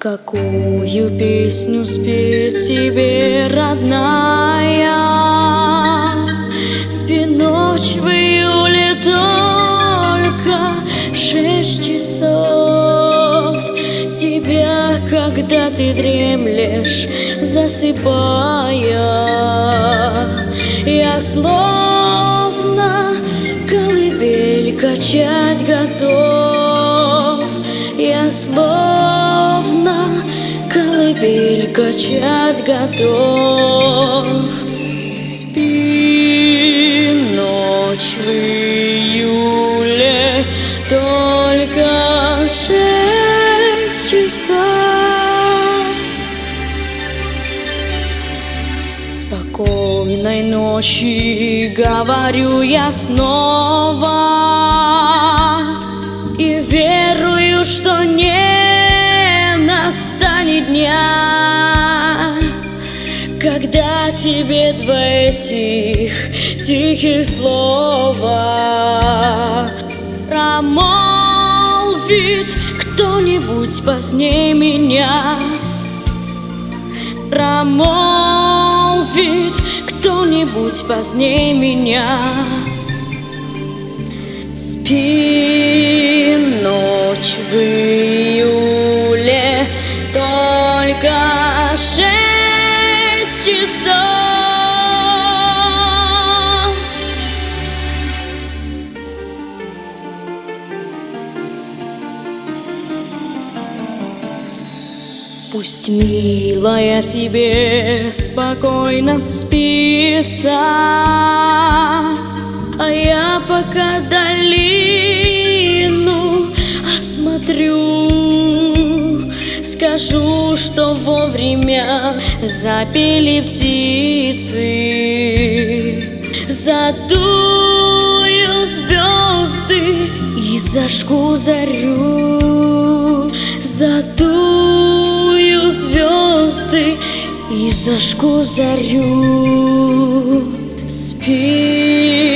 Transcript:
Какую песню спеть тебе, родная? Спи-ночь в июле только 6 часов. Тебя, когда ты дремлешь, засыпая, я словно колыбель качать готов. Я словно колыбель качать готов. Спи, ночь в июле, только 6 часов. Спокойной ночи, говорю я снова, и верую, что не настанет дня, когда тебе два этих тихих слова промолвит кто-нибудь позднее меня. Промолвит кто-нибудь позднее меня. Спи, ночь в июле, только 6 часов. Пусть, милая, тебе спокойно спится, а я пока долину осмотрю. Скажу, что вовремя запели птицы, задую звезды и зажгу зарю. Задую звезды и зажгу зарю. Спи,